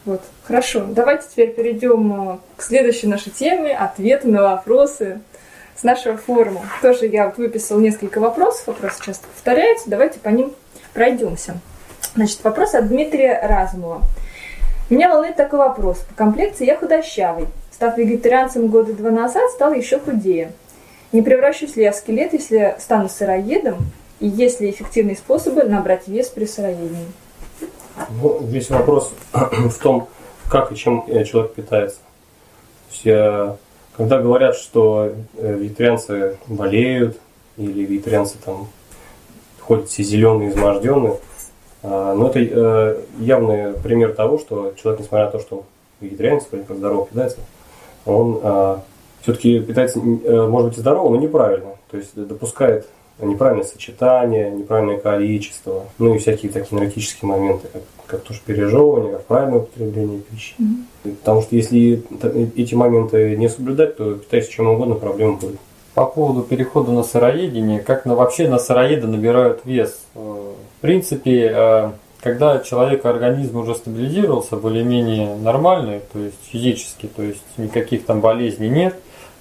Вот. Хорошо, давайте теперь перейдем к следующей нашей теме, ответы на вопросы с нашего форума. Тоже я выписала несколько вопросов, вопросы часто повторяются, давайте по ним пройдемся. Значит, вопрос от Дмитрия Разумова. Меня волнует такой вопрос. По комплекции я худощавый. Став вегетарианцем года 2 назад, стал еще худее. Не превращусь ли я в скелет, если стану сыроедом? И есть ли эффективные способы набрать вес при сыроедении? Ну, здесь вопрос в том, как и чем человек питается. То есть, когда говорят, что вегетарианцы болеют, или вегетарианцы там ходят все зеленые, изможденные, но это явный пример того, что человек, несмотря на то, что вегетарианец, вроде как здорово питается, он все-таки питается, может быть, здорово, но неправильно. То есть допускает неправильное сочетание, неправильное количество, ну и всякие такие энергетические моменты, как тоже пережевывание, как правильное употребление пищи. Потому что если эти моменты не соблюдать, то питайся чем угодно, проблема будет. По поводу перехода на сыроедение, как вообще на сыроеды набирают вес? В принципе, когда человек, организм уже стабилизировался, более-менее нормальный, то есть физически, то есть никаких там болезней нет,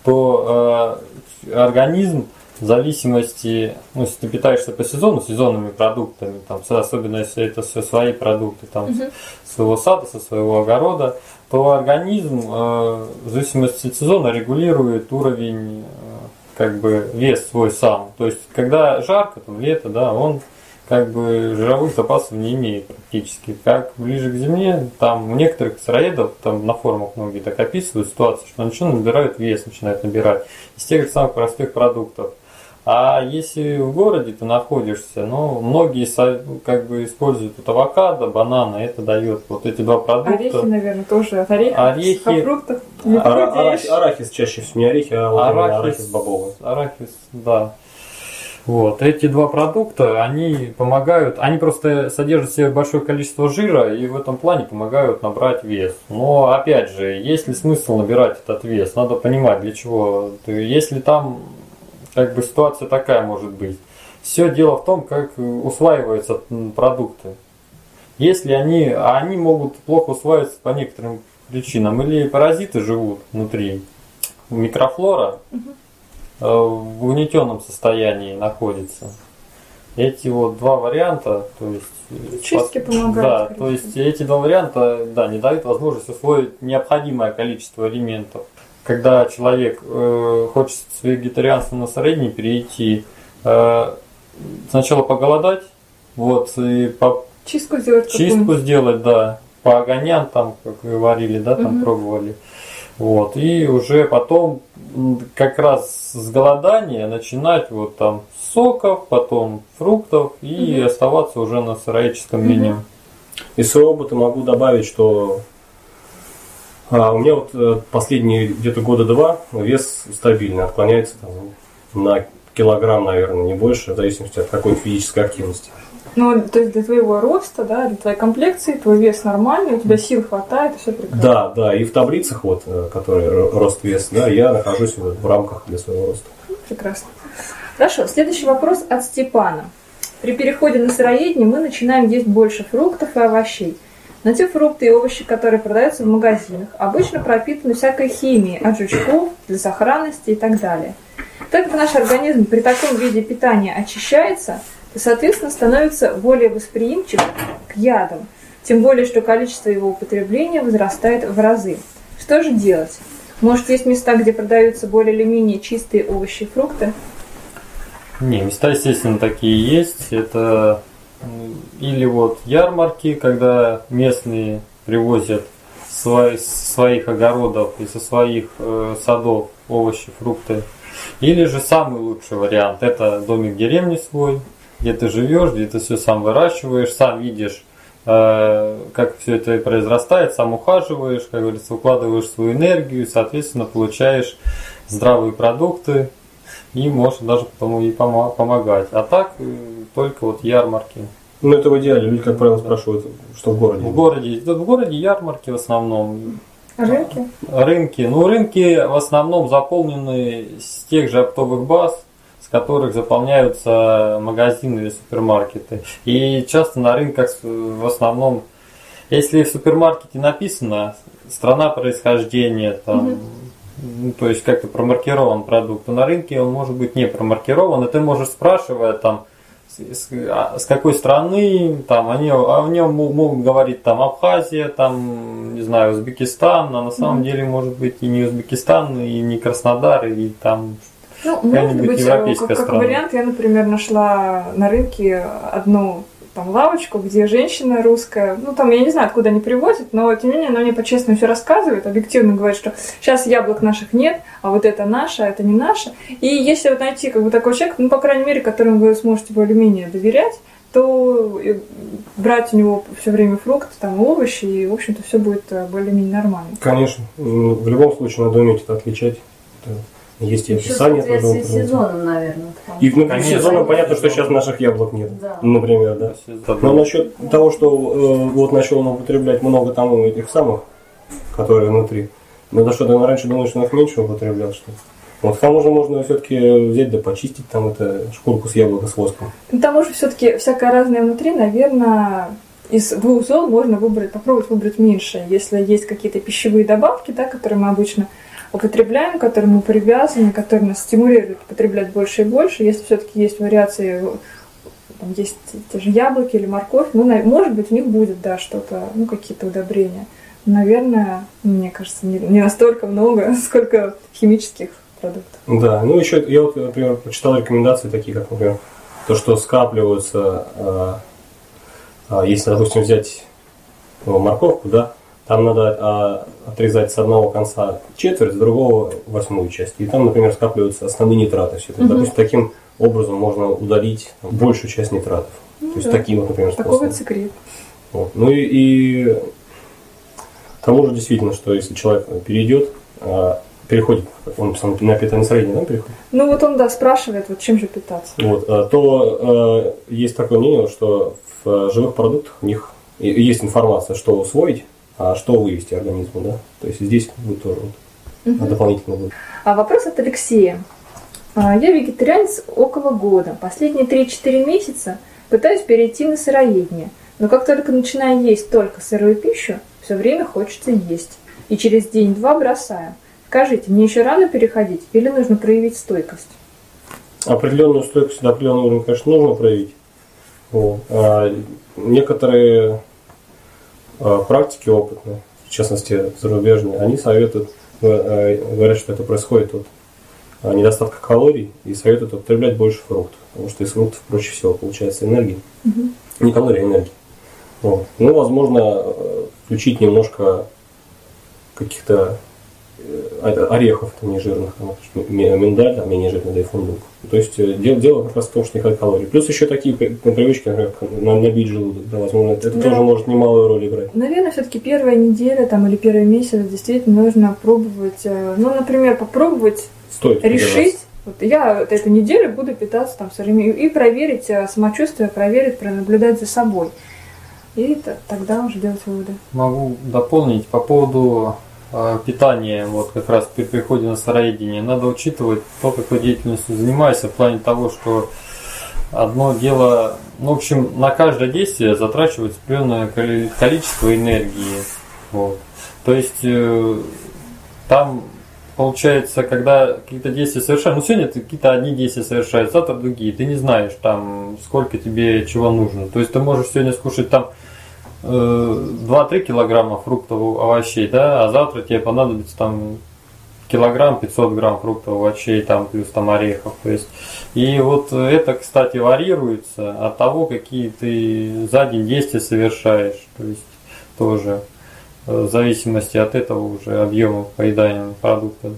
то организм в зависимости, ну, если ты питаешься по сезону, сезонными продуктами, там, особенно если это все свои продукты там, своего сада, со своего огорода, то организм в зависимости от сезона регулирует уровень, как бы, вес свой сам. То есть, когда жарко, там, лето, да, он как бы жировых запасов не имеет практически. Как ближе к зиме, там у некоторых сыроедов, там на форумах многие так описывают ситуацию, что начинают набирают вес, начинают набирать из тех же самых простых продуктов. А если в городе ты находишься, ну, многие как бы используют вот авокадо, бананы, это дает вот эти два продукта. Орехи, наверное, тоже от орехов, сухофруктов. Арахис чаще всего, не орехи, а арахис бобовый. Арахис, да. Вот. Эти два продукта, они помогают, они просто содержат в себе большое количество жира и в этом плане помогают набрать вес. Но опять же, есть ли смысл набирать этот вес? Надо понимать, для чего. Если там как бы ситуация такая может быть. Все дело в том, как усваиваются продукты. Если они могут плохо усваиваться по некоторым причинам, или паразиты живут внутри, микрофлора в угнетенном состоянии находится. Эти вот два варианта, то есть чистки помогают. Да, то есть эти два варианта, да, не дают возможность усвоить необходимое количество элементов. Когда человек хочет с вегетарианства на сыроедение перейти, сначала поголодать, вот, и чистку сделать. Чистку сделать, да, по огоням, там, как говорили, да, там пробовали. Вот, и уже потом как раз с голодания начинать вот там с соков, потом фруктов и оставаться уже на сыроедческом меню. Из своего опыта могу добавить, что у меня вот последние где-то года 2 вес стабильный, отклоняется там, на килограмм, наверное, не больше, в зависимости от какой физической активности. Ну, то есть для твоего роста, да, для твоей комплекции, твой вес нормальный, у тебя сил хватает, и все прекрасно. Да, и в таблицах, вот, которые рост-вес, да, я нахожусь в рамках для своего роста. Прекрасно. Хорошо, следующий вопрос от Степана. При переходе на сыроедение мы начинаем есть больше фруктов и овощей. Но те фрукты и овощи, которые продаются в магазинах, обычно пропитаны всякой химией, от жучков, для сохранности и так далее. Так как наш организм при таком виде питания очищается, то, соответственно, становится более восприимчив к ядам, тем более, что количество его употребления возрастает в разы. Что же делать? Может, есть места, где продаются более или менее чистые овощи и фрукты? Не, места, естественно, такие есть. Это или вот ярмарки, когда местные привозят своих огородов и со своих садов овощи, фрукты. Или же самый лучший вариант – это домик в деревне свой, где ты живешь, где ты все сам выращиваешь, сам видишь, как все это произрастает, сам ухаживаешь, как говорится, укладываешь свою энергию, соответственно, получаешь здравые продукты и можешь даже потом и помогать. А так только вот ярмарки. Ну, это в идеале. Люди, как правило, спрашивают, что в городе. В городе ярмарки в основном. Рынки? Рынки. Ну, рынки в основном заполнены с тех же оптовых баз, с которых заполняются магазины или супермаркеты. И часто на рынках в основном Если в супермаркете написано страна происхождения, там, ну, то есть как-то промаркирован продукт, то на рынке он может быть не промаркирован, и ты можешь спрашивать там, с какой страны, там, они о нем могут говорить там Абхазия, там, не знаю, Узбекистан, а на самом деле может быть и не Узбекистан, и не Краснодар, и там какая-нибудь европейская как страна. вариант, я, например, нашла на рынке одну там лавочку, где женщина русская, ну там я не знаю, откуда они привозят, но тем не менее она мне по-честному все рассказывает, объективно говорит, что сейчас яблок наших нет, а вот это наше, а это не наше. И если вот найти как бы такой человек, ну по крайней мере, которому вы сможете более-менее доверять, то брать у него все время фрукты, там овощи, и в общем-то все будет более-менее нормально. Конечно, в любом случае надо уметь это отличать. Есть и описание. Еще в соответствии с сезоном, наверное. И внутри сезона понятно, что сейчас наших яблок нет. Да. Например, да. Но насчет того, что вот начал он употреблять много там этих самых, которые внутри. Надо что-то раньше думать, что он их меньше употреблял, что ли. Вот к тому же можно все-таки взять да почистить там это шкурку с яблока с воском. К тому же все-таки всякое разное внутри, наверное, из двух зол можно попробовать выбрать меньше. Если есть какие-то пищевые добавки, да, которые мы обычно употребляем, к которым мы привязаны, которые нас стимулируют потреблять больше и больше. Если все-таки есть вариации, там есть те же яблоки или морковь, ну, может быть, в них будет, да, что-то, ну, какие-то удобрения. Наверное, мне кажется, не настолько много, сколько химических продуктов. Да, ну еще я вот, например, прочитал рекомендации такие, как, например, то, что скапливаются, если, допустим, взять морковку, да, там надо отрезать с одного конца четверть, с другого 8 часть. И там, например, скапливаются основные нитраты. Все это. Допустим, таким образом можно удалить большую часть нитратов. То есть такие вот, например, способы. Такой вот секрет. Вот. Ну и к тому же действительно, что если человек переходит, он на питание среднее, да, переходит? Ну вот он, да, спрашивает, вот чем же питаться. Вот, то есть такое мнение, что в живых продуктах у них есть информация, что усвоить, а что вывести организму, да? То есть здесь будет тоже дополнительно будет. Вопрос от Алексея. Я вегетарианец около года. Последние 3-4 месяца пытаюсь перейти на сыроедение. Но как только начинаю есть только сырую пищу, все время хочется есть. И через день-два бросаю. Скажите, мне еще рано переходить или нужно проявить стойкость? Определенную стойкость до определенного уровня, конечно, нужно проявить. Вот. Некоторые практики опытные, в частности зарубежные, они советуют, говорят, что это происходит от недостатка калорий, и советуют употреблять больше фруктов, потому что из фруктов проще всего получается энергия. Не калории, а энергия. Вот. Ну, возможно, включить немножко каких-то орехов нежирных, миндаль, менее жирный, да и фундук. То есть дело как раз в том, что не хватает калорий. Плюс еще такие привычки, например, набить желудок. Да, возможно, это тоже может немалую роль играть. Наверное, все-таки первая неделя там, или первый месяц действительно нужно пробовать, ну, например, попробовать решить. Вот я эту неделю буду питаться там сырыми и проверить самочувствие, пронаблюдать за собой. И тогда уже делать выводы. Могу дополнить по поводу питания, вот как раз при переходе на сыроедение. Надо учитывать то, какой деятельностью занимаешься, в плане того, что одно дело, ну, в общем, на каждое действие затрачивается определенное количество энергии. Вот. То есть там получается, когда какие-то действия совершаешь, ну сегодня ты какие-то одни действия совершаешь, завтра другие, ты не знаешь там, сколько тебе чего нужно. То есть ты можешь сегодня скушать там 2-3 килограмма фруктов, овощей, да, а завтра тебе понадобится там килограмм 500 грамм фруктов, овощей, там плюс там орехов. То есть, и вот это, кстати, варьируется от того, какие ты за день действия совершаешь. То есть тоже в зависимости от этого уже объема поедания продукта.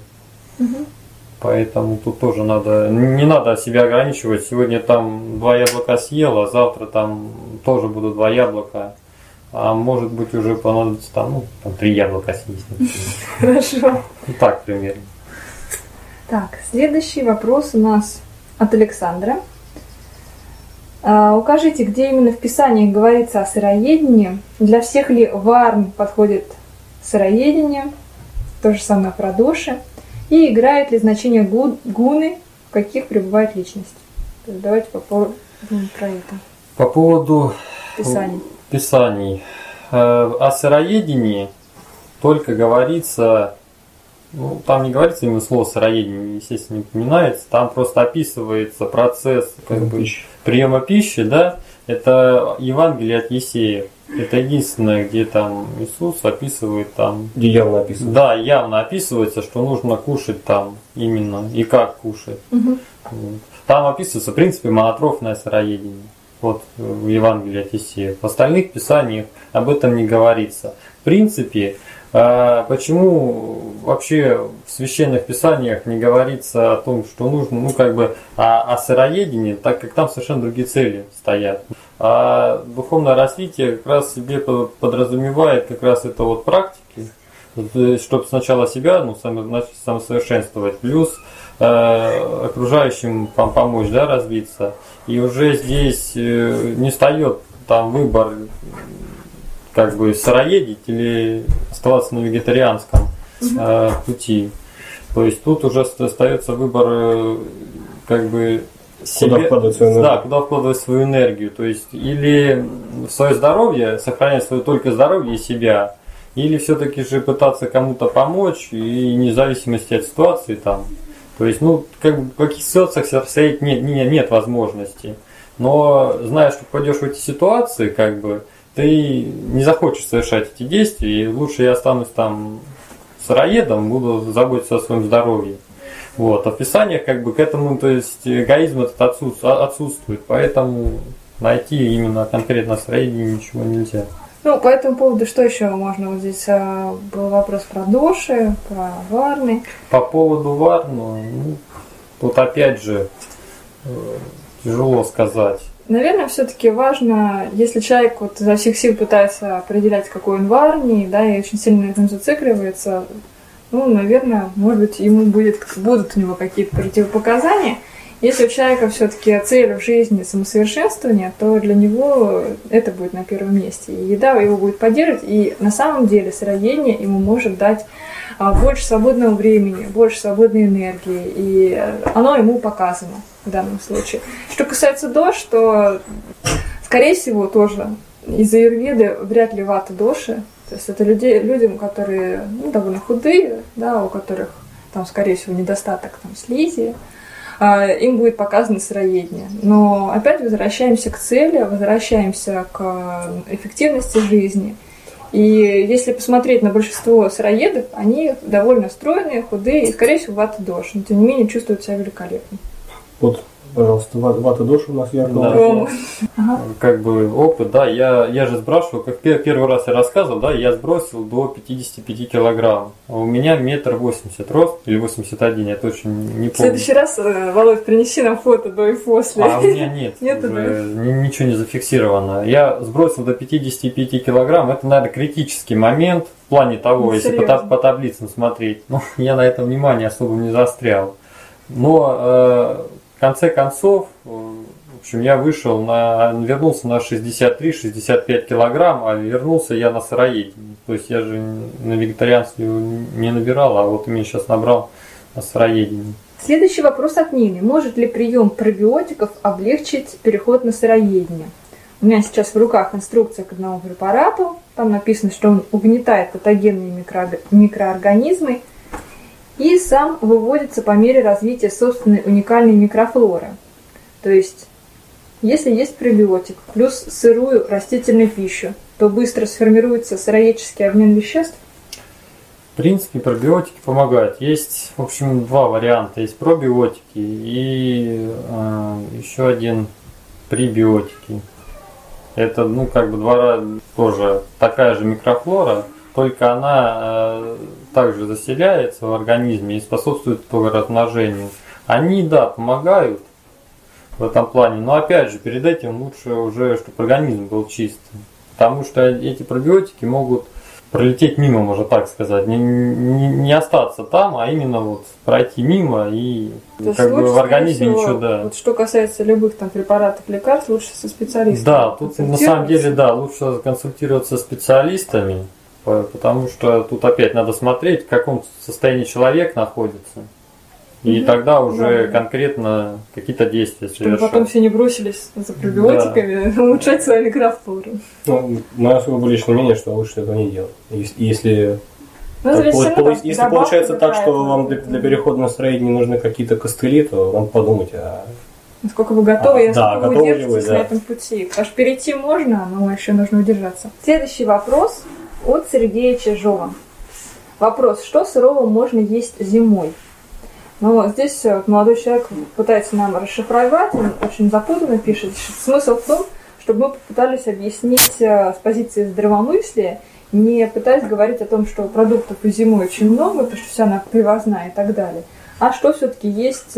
Поэтому тут тоже не надо себя ограничивать. Сегодня там 2 яблока съел, а завтра там тоже будут 2 яблока. А может быть уже понадобится там 3 яблока съесть. Хорошо. Так примерно. Так, следующий вопрос у нас от Александра. Укажите, где именно в Писании говорится о сыроедении. Для всех ли варн подходит сыроедение? То же самое про души. И играет ли значение гуны, в каких пребывает личность? То есть давайте попробуем про это. По поводу Писаний. о сыроедении только говорится, ну, там не говорится именно слово сыроедение, естественно, не упоминается, там просто описывается процесс приема пищи, да, это Евангелие от Есея. Это единственное, где там Иисус описывает там. Где явно описывается. Да, явно описывается, что нужно кушать там именно и как кушать. Угу. Там описывается, в принципе, монотрофное сыроедение. Вот в Евангелии от Есея. В остальных писаниях об этом не говорится. В принципе, почему вообще в священных писаниях не говорится о том, что нужно, ну как бы о сыроедении, так как там совершенно другие цели стоят. А духовное развитие как раз себе подразумевает как раз это вот практики, чтобы сначала себя самосовершенствовать, плюс окружающим помочь, да, развиться. И уже здесь не встает там выбор как бы сыроедить или оставаться на вегетарианском пути. То есть тут уже остается выбор как бы себе, куда вкладывать свою энергию. То есть или в свое здоровье, сохранять свое только здоровье и себя, или все-таки же пытаться кому-то помочь и вне зависимости от ситуации там. То есть, ну, как бы, в каких ситуациях стоять нет возможности. Но зная, что попадешь в эти ситуации, как бы, ты не захочешь совершать эти действия, и лучше я останусь там сыроедом, буду заботиться о своем здоровье. Вот. А в Писаниях как бы к этому, то есть эгоизм этот отсутствует, поэтому найти именно конкретно сыроедение ничего нельзя. Ну, по этому поводу что еще можно? Вот здесь был вопрос про доши, про варны. По поводу варну, ну, тут опять же тяжело сказать. Наверное, все-таки важно, если человек вот изо всех сил пытается определять, какой он варний, да, и очень сильно на этом зацикливается, ну, наверное, может быть, будут у него какие-то противопоказания. Если у человека все-таки цель в жизни самосовершенствование, то для него это будет на первом месте. И еда его будет поддерживать, и на самом деле сыроедение ему может дать больше свободного времени, больше свободной энергии, и оно ему показано в данном случае. Что касается дош, то, скорее всего, тоже из аюрведы вряд ли вата доши. То есть это людям, которые довольно худые, да, у которых там, скорее всего, недостаток там, слизи, им будет показано сыроедение. Но опять возвращаемся к цели, возвращаемся к эффективности жизни. И если посмотреть на большинство сыроедов, они довольно стройные, худые и, скорее всего, вата дош. Но, тем не менее, чувствуют себя великолепно. Вот, пожалуйста, вата дош у нас ярко. Да. Как бы опыт, да, я же сбрасываю, как первый раз я рассказывал, да, я сбросил до 55 килограмм. А у меня 1,80 м рост, или 81, я точно не помню. В следующий раз, Володь, принеси нам фото до и после. А у меня нет, уже ничего не зафиксировано. Я сбросил до 55 килограмм, это, наверное, критический момент в плане того, если по таблицам смотреть. Ну, я на это внимание особо не заострял. Но в конце концов, в общем, я вернулся на 63-65 килограмм, а вернулся я на сыроедение. То есть я же на вегетарианстве не набирал, а вот именно сейчас набрал на сыроедение. Следующий вопрос от Нины. Может ли прием пробиотиков облегчить переход на сыроедение? У меня сейчас в руках инструкция к одному препарату. Там написано, что он угнетает патогенные микроорганизмы и сам выводится по мере развития собственной уникальной микрофлоры. То есть, если есть пребиотик плюс сырую растительную пищу, то быстро сформируется сыроедческий обмен веществ? В принципе, пробиотики помогают. Есть, в общем, два варианта. Есть пробиотики и еще один пребиотики. Это, ну, как бы тоже такая же микрофлора, только она также заселяется в организме и способствует размножению. Они, да, помогают в этом плане, но опять же, перед этим лучше уже, чтобы организм был чистым. Потому что эти пробиотики могут пролететь мимо, можно так сказать, не остаться там, а именно вот пройти мимо и как бы в организме всего, ничего, да. Вот что касается любых там препаратов, лекарств, лучше со специалистом. Да, тут на самом деле, да, лучше консультироваться с специалистами, потому что тут опять надо смотреть, в каком состоянии человек находится. И тогда уже конкретно какие-то действия Чтобы совершать. потом все не бросились за пробиотиками, улучшать свою микрофлору. Ну, мое особое личное мнение, что лучше этого не делать. Если если получается так, что вам для перехода на строение нужны какие-то костыли, то надо подумать, насколько вы готовы, и насколько вы готовы ли удержитесь вы, на этом пути. Потому что перейти можно, но еще нужно удержаться. Следующий вопрос от Сергея Чижова. Вопрос: что сырого можно есть зимой? Ну, здесь вот молодой человек пытается нам расшифровать, он очень запутанно пишет. Смысл в том, чтобы мы попытались объяснить с позиции здравомыслия, не пытаясь говорить о том, что продуктов и зимой очень много, потому что вся она привозная и так далее, а что все-таки есть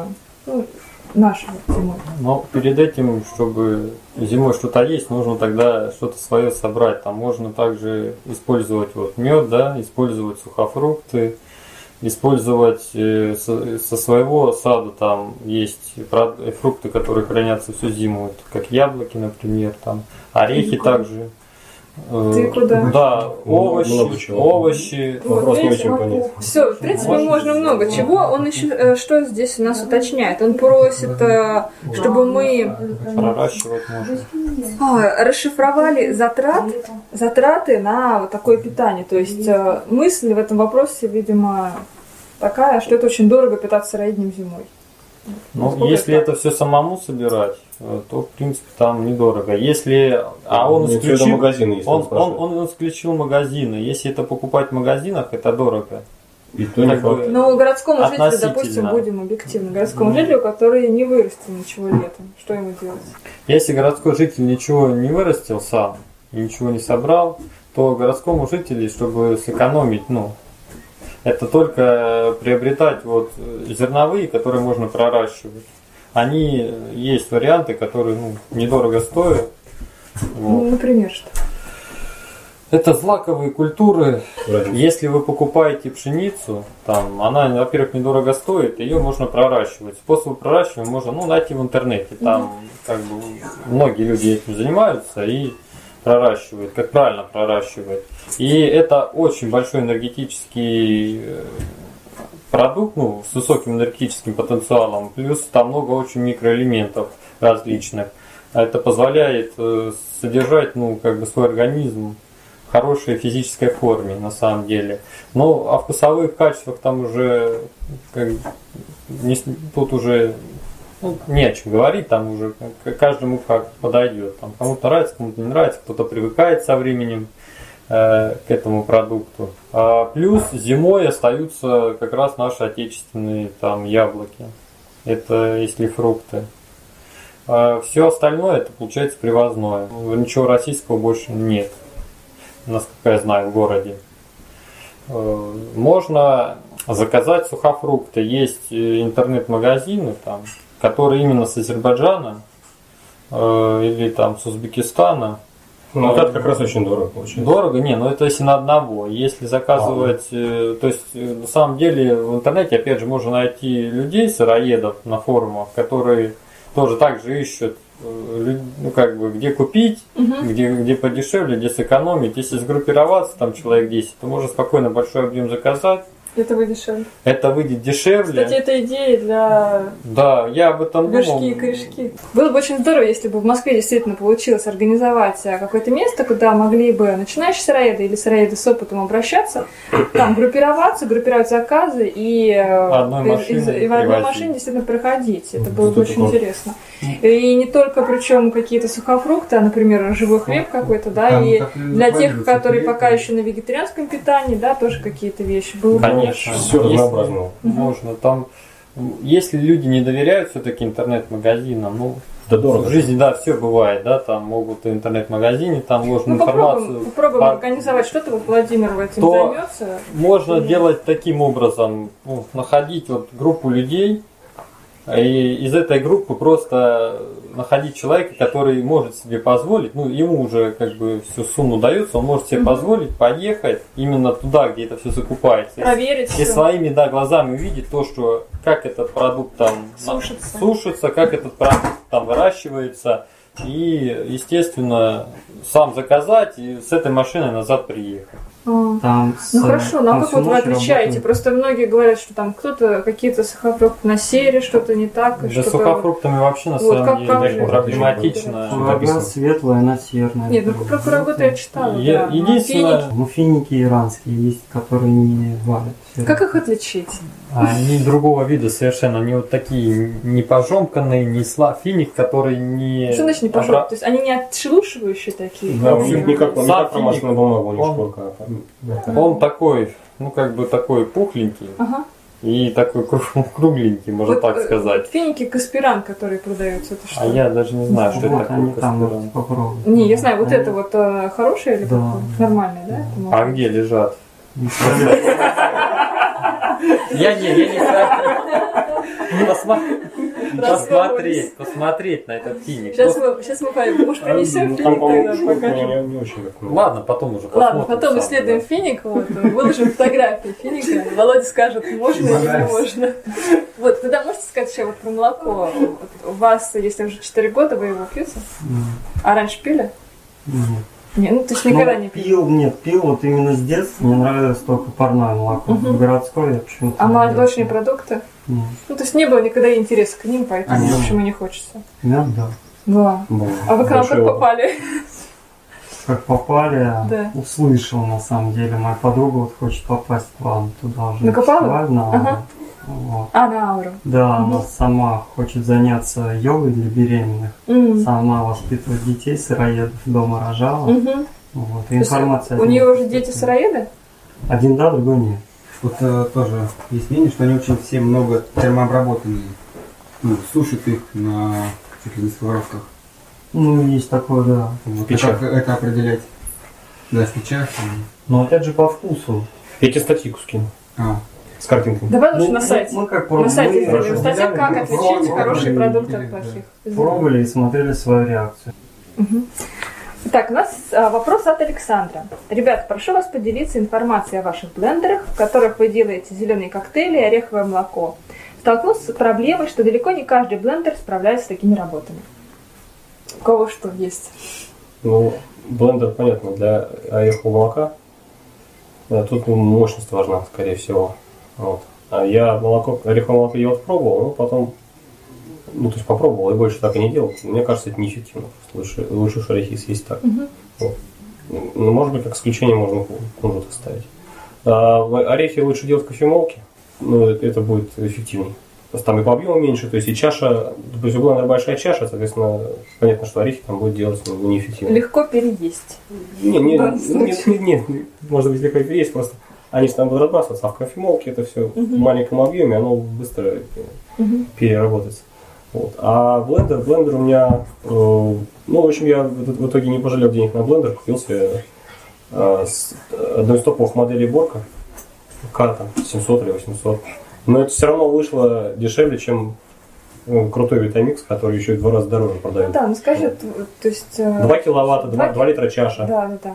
нашего зимой. Но перед этим, чтобы зимой что-то есть, нужно тогда что-то свое собрать. Там можно также использовать мед, да, использовать сухофрукты, использовать со своего сада. Там есть фрукты, которые хранятся всю зиму, как яблоки, например, там орехи также. Ты куда? Да, овощи. Вопрос не очень понятен. Все, в принципе, можно много чего. Он еще что здесь у нас уточняет? Он просит, чтобы мы Проращивать можно. расшифровали затраты на вот такое питание. То есть мысль в этом вопросе, видимо, такая, что это очень дорого питаться сыроедением зимой. Ну, если это все самому собирать, то в принципе там недорого. Если он исключил магазины, если он исключил магазины. Если это покупать в магазинах, это дорого. И то не факт. Но городскому жителю, Относительно. допустим, будем объективны, городскому жителю, который не вырастил ничего летом, что ему делать? Если городской житель ничего не вырастил сам и ничего не собрал, то городскому жителю, чтобы сэкономить, это только приобретать зерновые, которые можно проращивать. Они есть варианты, которые недорого стоят. Например, что? Это злаковые культуры. Если вы покупаете пшеницу, она, во-первых, недорого стоит, ее можно проращивать. Способы проращивания можно найти в интернете. Там многие люди этим занимаются и проращивают, как правильно проращивать. И это очень большой энергетический продукт, с высоким энергетическим потенциалом, плюс там много очень микроэлементов различных. Это позволяет содержать, свой организм в хорошей физической форме, на самом деле. Но о вкусовых качествах там уже тут уже не о чем говорить, там уже каждому как подойдет. Там кому-то нравится, кому-то не нравится, кто-то привыкает со временем к этому продукту. Плюс зимой остаются как раз наши отечественные яблоки. Это если фрукты. Все остальное это получается привозное. Ничего российского больше нет, насколько я знаю, в городе. Можно заказать сухофрукты. Есть интернет-магазины, которые именно с Азербайджана или с Узбекистана. Это как раз очень дорого получается. Дорого? Это если на одного. Если заказывать, то есть на самом деле в интернете, опять же, можно найти людей, сыроедов на форумах, которые тоже так же ищут, где купить, где подешевле, где сэкономить. Если сгруппироваться, человек 10, то можно спокойно большой объем заказать. Это выйдет дешевле. Это выйдет дешевле. Кстати, это идея для я об этом думал. Горшки и корешки. Было бы очень здорово, если бы в Москве действительно получилось организовать какое-то место, куда могли бы начинающие сыроеды или сыроеды с опытом обращаться, группировать заказы и в одной машине действительно проходить. Это было бы очень интересно. И не только, причем, какие-то сухофрукты, а, например, живой хлеб какой-то, и для тех, которые пока еще на вегетарианском питании, тоже какие-то вещи. Было бы все разнообразно. Можно если люди не доверяют все-таки интернет-магазинам, дорого. В жизни, все бывает, там могут в интернет-магазине, ложную информацию. Попробуем организовать что-то, Владимир этим займется. Можно делать таким образом, находить группу людей, и из этой группы просто находить человека, который может себе позволить, ему уже всю сумму дается, он может себе позволить поехать именно туда, где это все закупается. Проверить. И своими глазами увидеть то, что как этот продукт сушится, как этот продукт выращивается, и, естественно, сам заказать и с этой машиной назад приехать. Ну хорошо, но как вот вы отличаете? Просто многие говорят, что там кто-то какие-то сухофрукты на сере, что-то не так. Да, с сухофруктами вообще на самом деле проблематично. Курага светлая, она серная. Нет, ну про курагу-то я читала. Единственное... Ну, финики иранские есть, которые не валят. Как их отличить? Они другого вида совершенно. Они вот такие не пожомканные, не финик, который не... Что значит не пожомканные? То есть они не отшелушивающие такие? Да, у них не как промасленная бумага, у них шкурка. Он такой, ну как бы такой пухленький. Ага. И такой кругленький, можно вот, так сказать. Финики Каспиран, которые продаются, это что? А я даже не знаю, что это такое Каспиран. Не, я знаю, вот это вот хорошее или да. Нормальное, да? А где лежат? Я не посмотреть на этот финик. Сейчас мы поймем. Может, принесем финик тогда покажем. Ладно, потом уже посмотрим. Ладно, потом исследуем финик, выложим фотографии финика. Володя скажет, можно или не можно. Вот, тогда можете сказать еще вот про молоко. У вас, если уже 4 года, вы его пьете? А раньше пили? Нет. Нет, ну ты же никогда не пил. Пил вот именно с детства. Мне нравилось только парное молоко. Городское я почему-то. А молочные продукты? Нет. Ну, то есть не было никогда интереса к ним, поэтому, в общем, и не хочется. Нет, да. Да. А вы к нам как попали? Как попали, да. Услышал на самом деле. Моя подруга вот хочет попасть к вам туда уже. На Копалу? Ага. Вот. На ауру. Да, она сама хочет заняться йогой для беременных. Сама воспитывает детей, сыроедов, дома рожала. Вот. И информация. У нее уже дети сыроеды? Один да, другой нет. Вот тоже есть мнение, что они очень все много термообработанные. Ну, сушат их на сковородках. Ну, есть такое, да. Вот. Как это определять? Да, в печах. Но опять же по вкусу. Я тебе статью скину. С картинками. Давай лучше на сайте. Мы как на сайте сделаем статью, как пробовали, отличить хорошие продукты от плохих. Пробовали и смотрели свою реакцию. Так, у нас вопрос от Александра. Ребята, прошу вас поделиться информацией о ваших блендерах, в которых вы делаете зеленые коктейли и ореховое молоко. Столкнулся с проблемой, что далеко не каждый блендер справляется с такими работами. У кого что есть? Ну, блендер, понятно, для орехового молока. Тут мощность важна, скорее всего. Вот. А я ореховое молоко я вот пробовал, но потом, то есть попробовал и больше так и не делал. Мне кажется, это неэффективно. Лучше уж орехи съесть так. Вот. Ну, может быть, как исключение можно кунжут оставить. Орехи лучше делать в кофемолке, это будет эффективнее. Просто там и по объему меньше, то есть и чаша, то есть у блендера большая чаша, соответственно, понятно, что орехи там будет делать неэффективно. Легко переесть. Нет, может быть, легко переесть, просто они же там будут разбрасываться, а в кофемолке это все в маленьком объеме, оно быстро переработается. Вот. А блендер у меня, в общем, я в итоге не пожалел денег на блендер, купил себе одной из топовых моделей Борка, там 700 или 800. Но это все равно вышло дешевле, чем крутой Витамикс, который еще и в 2 раза дороже продают. Да, скажи, то есть... 2 киловатта, 2 литра чаша. Да.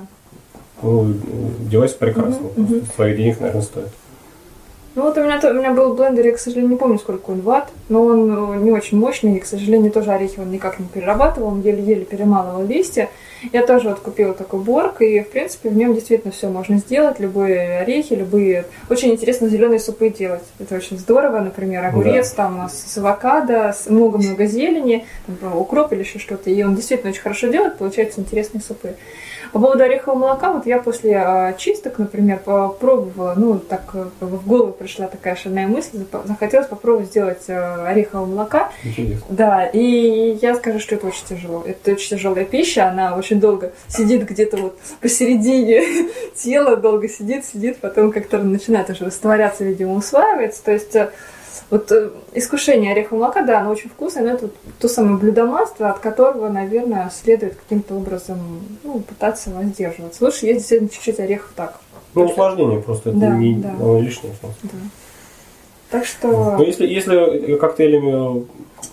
Девайс прекрасный, своих денег, наверное, стоит. Ну вот у меня был блендер, я, к сожалению, не помню, сколько он ватт, но он не очень мощный, и, к сожалению, тоже орехи он никак не перерабатывал, он еле-еле перемалывал листья. Я тоже вот купила такой Борг, и, в принципе, в нем действительно все можно сделать, любые орехи, любые... Очень интересно зеленые супы делать, это очень здорово, например, огурец там с авокадо, много-много зелени, там, укроп или еще что-то, и он действительно очень хорошо делает, получаются интересные супы. По поводу орехового молока, вот я после чисток, например, попробовала, так в голову пришла такая шальная мысль, захотелось попробовать сделать ореховое молока. Интересно. Да, и я скажу, что это очень тяжело. Это очень тяжелая пища, она очень долго сидит где-то вот посередине тела, долго сидит, потом как-то начинает уже растворяться, видимо, усваивается. То есть вот искушение орехового молока, да, оно очень вкусное, но это вот то самое блюдомаство, от которого, наверное, следует каким-то образом пытаться воздерживаться. Лучше есть действительно чуть-чуть орехов так. Усложнение просто, это оно лишнее. Да. Так что... Если коктейлями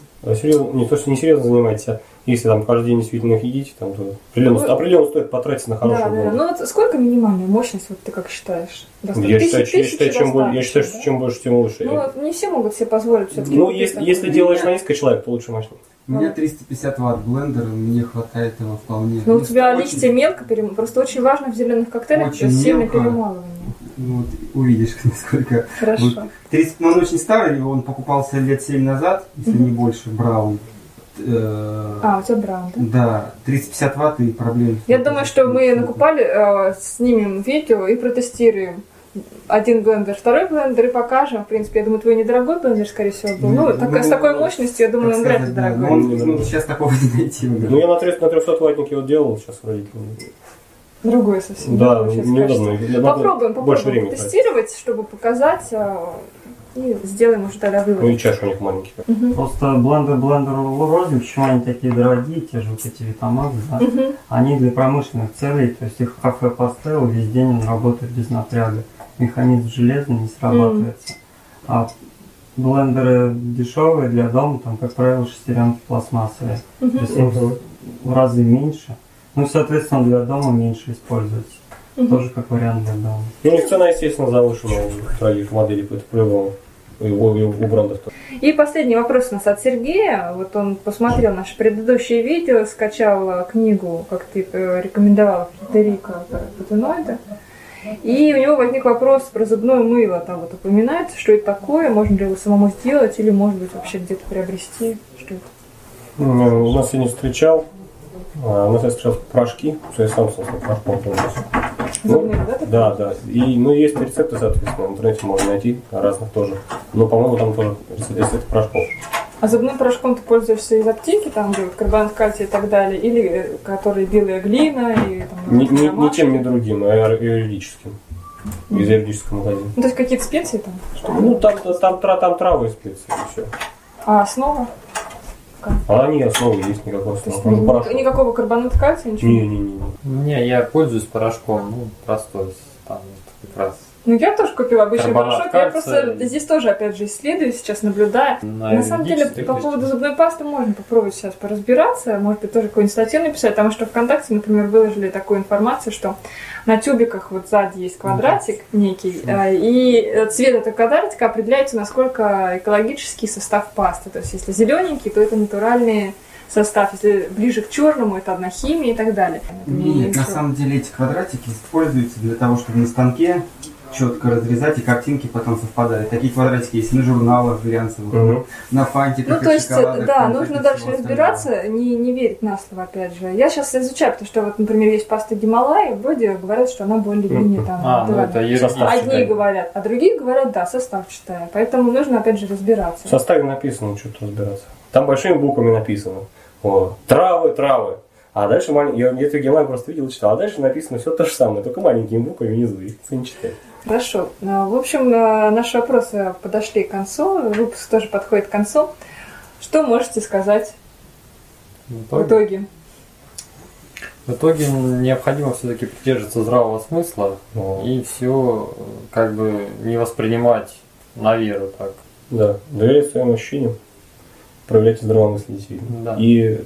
не серьезно занимаетесь, а если там каждый день действительно их едите, там, то определенно стоит потратиться на хорошую блюдо. Ну вот сколько минимальная мощность, вот ты как считаешь? Я считаю, что чем больше, тем лучше. Не все могут себе позволить все-таки. Если делаешь на низкий человек, то лучше мощнее. У меня 350 ватт блендер, мне хватает его вполне. Ну, у тебя листья мелко перемалывают. Просто очень важно в зеленых коктейлях сильное перемалывание. Вот, увидишь, сколько. Хорошо. Вот, он очень старый, он покупался лет 7 назад, если не больше, Браун. У тебя Браун, да? Да, 350 ватт и проблем. Я думаю, что мы накупали, снимем видео и протестируем. Один блендер, второй блендер и покажем. В принципе, я думаю, твой недорогой блендер, скорее всего, был. С такой мощностью, я думаю, он вряд ли дорогой. Сейчас такого не найти. Ну, я на 300 ваттнике вот делал сейчас родителям. Другой совсем. Да, неудобно. Попробуем тестировать, чтобы показать. И сделаем уже тогда вывод. Ну и чаши у них маленькие. Просто блендеру рознь, почему они такие дорогие, те же вот эти Витамакс, да? Они для промышленных целей, то есть их в кафе поставил, весь день он работает без напряга. Механизм железный, не срабатывается. А блендеры дешевые для дома, там, как правило, шестеренки пластмассовые. То есть их в разы меньше. Ну, соответственно, для дома меньше используется. Тоже как вариант для дома. Ну, у них цена, естественно, завышена у других моделей, по-любому. И у брендов тоже. И последний вопрос у нас от Сергея. Вот он посмотрел наши предыдущие видео, скачал книгу, как ты рекомендовала, Фредерика Патеноида. И у него возник вопрос про зубное мыло. Там вот упоминается, что это такое, можно ли его самому сделать, или, может быть, вообще где-то приобрести. Что это? У нас я не встречал. У нас я встречал порошки, что я сам, собственно, порошком пользуюсь. Да. И, есть рецепты, соответственно, в интернете можно найти, разных тоже. Но, по-моему, там тоже рецепты порошков. А зубным порошком ты пользуешься из аптеки, там, где вот карбонат кальция и так далее, или который белая глина? И, там, ничем не другим, а юридическим. Из юридического магазина. Ну, то есть какие-то специи там? Там травы и специи, и все. А основа? А они основы есть, никакой основы. Никакого карбоната кальция, ничего? Не, я пользуюсь порошком, простой, там как раз. Ну, я тоже купила обычный порошок, кальция. Я просто здесь тоже, опять же, исследую, сейчас наблюдаю. На самом деле, по поводу зубной пасты можно попробовать сейчас поразбираться, может быть, тоже какую-нибудь статью написать, потому что ВКонтакте, например, выложили такую информацию, что на тюбиках вот сзади есть квадратик некий, и цвет этого квадратика определяется, насколько экологический состав пасты. То есть, если зелененький, то это натуральный состав, если ближе к черному, это одна химия и так далее. Нет, на самом деле эти квадратики используются для того, чтобы на станке четко разрезать, и картинки потом совпадали. Такие квадратики есть на журналах глянцевых, на фантиках. Ну, то есть, да, нужно дальше разбираться, не верить на слово, опять же. Я сейчас изучаю, потому что, вот, например, есть паста Гималай, вроде говорят, что она более-менее там... Одни говорят, а другие говорят, да, состав читая. Поэтому нужно, опять же, разбираться. В составе написано, что-то разбираться. Там большими буквами написано. Травы. А дальше я эту Гималай просто видел, читал. А дальше написано все то же самое, только маленькими буквами внизу. Их не читать. Хорошо. В общем, наши вопросы подошли к концу. Выпуск тоже подходит к концу. Что можете сказать в итоге? В итоге необходимо все-таки придерживаться здравого смысла и все как бы не воспринимать на веру так. Да, доверять своим ощущениям, проявлять здравомыслие. Да. И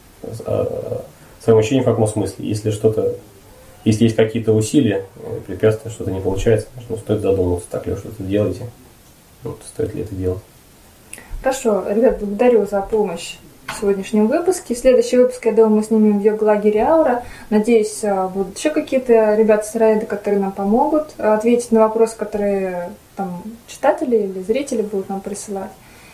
своим ощущениям в каком смысле. Если есть какие-то усилия, препятствия, что-то не получается, стоит задуматься, так ли вы что-то делаете, стоит ли это делать. Хорошо, ребят, благодарю за помощь в сегодняшнем выпуске. Следующий выпуск, я думаю, мы снимем в йога-лагере Аура. Надеюсь, будут еще какие-то ребята с Раиды, которые нам помогут ответить на вопросы, которые там читатели или зрители будут нам присылать.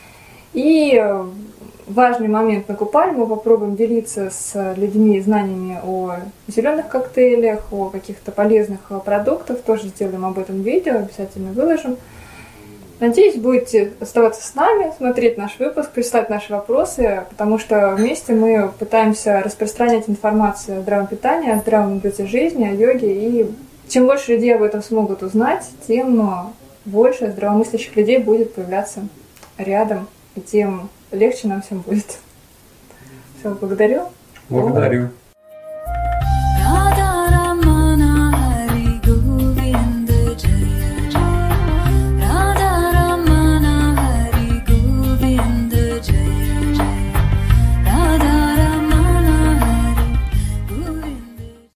И важный момент на Купале, мы попробуем делиться с людьми знаниями о зеленых коктейлях, о каких-то полезных продуктах. Тоже сделаем об этом видео, обязательно выложим. Надеюсь, будете оставаться с нами, смотреть наш выпуск, присылать наши вопросы, потому что вместе мы пытаемся распространять информацию о здравом питании, о здравом образе жизни, о йоге. И чем больше людей об этом смогут узнать, тем больше здравомыслящих людей будет появляться рядом, и тем легче нам всем будет. Все, благодарю. Благодарю.